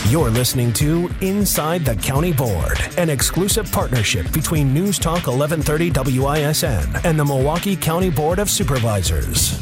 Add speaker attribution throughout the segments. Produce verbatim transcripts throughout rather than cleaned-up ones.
Speaker 1: You're listening to Inside the County Board, an exclusive partnership between News Talk eleven thirty W I S N and the Milwaukee County Board of Supervisors.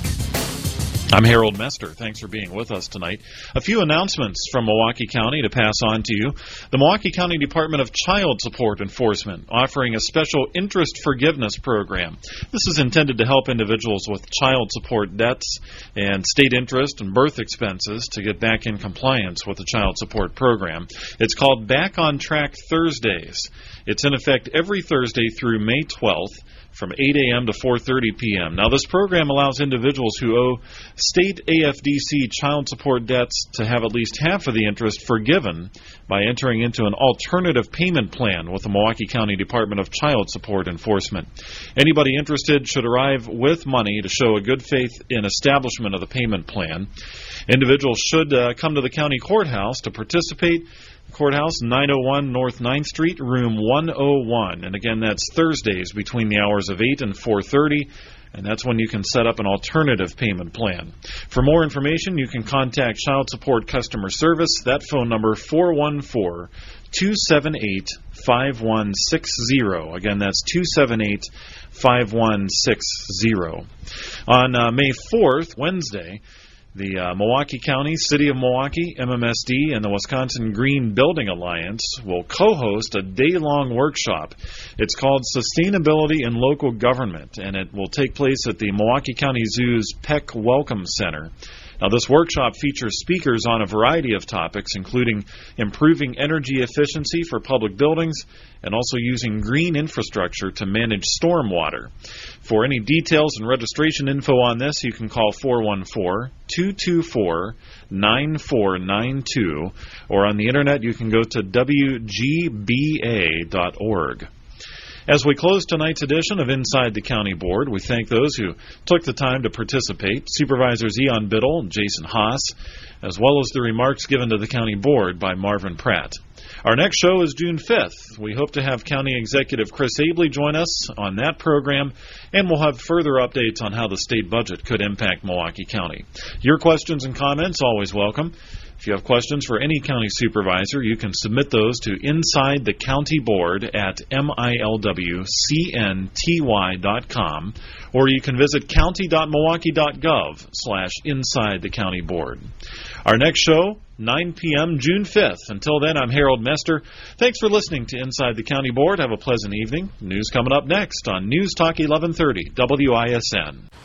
Speaker 2: I'm Harold Mester. Thanks for being with us tonight. A few announcements from Milwaukee County to pass on to you. The Milwaukee County Department of Child Support Enforcement offering a special interest forgiveness program. This is intended to help individuals with child support debts and state interest and birth expenses to get back in compliance with the child support program. It's called Back on Track Thursdays. It's in effect every Thursday through May twelfth. From eight a.m. to four thirty p.m. Now, this program allows individuals who owe state A F D C child support debts to have at least half of the interest forgiven by entering into an alternative payment plan with the Milwaukee County Department of Child Support Enforcement. Anybody interested should arrive with money to show a good faith in establishment of the payment plan. Individuals should uh, come to the county courthouse to participate. Courthouse, nine oh one North ninth Street, room one oh one. And again, that's Thursdays between the hours of eight and four thirty, and that's when you can set up an alternative payment plan. For more information, you can contact Child Support Customer Service. That phone number, four one four, two seven eight, five one six zero. Again, that's two seven eight, five one six zero. On uh, May fourth, Wednesday, the uh, Milwaukee County, City of Milwaukee, M M S D, and the Wisconsin Green Building Alliance will co-host a day-long workshop. It's called Sustainability in Local Government, and it will take place at the Milwaukee County Zoo's Peck Welcome Center. Now, this workshop features speakers on a variety of topics, including improving energy efficiency for public buildings and also using green infrastructure to manage stormwater. For any details and registration info on this, you can call four one four, two two four, nine four nine two, or on the internet you can go to w g b a dot org. As we close tonight's edition of Inside the County Board, we thank those who took the time to participate, Supervisors Eon Biddle and Jason Haas, as well as the remarks given to the County Board by Marvin Pratt. Our next show is June fifth. We hope to have County Executive Chris Abley join us on that program, and we'll have further updates on how the state budget could impact Milwaukee County. Your questions and comments, always welcome. If you have questions for any county supervisor, you can submit those to Inside the County Board at M I L W C N T Y dot com, or you can visit county dot milwaukee dot gov slash Inside the County Board. Our next show, nine p.m. June fifth. Until then, I'm Harold Mester. Thanks for listening to Inside the County Board. Have a pleasant evening. News coming up next on News Talk eleven thirty W I S N.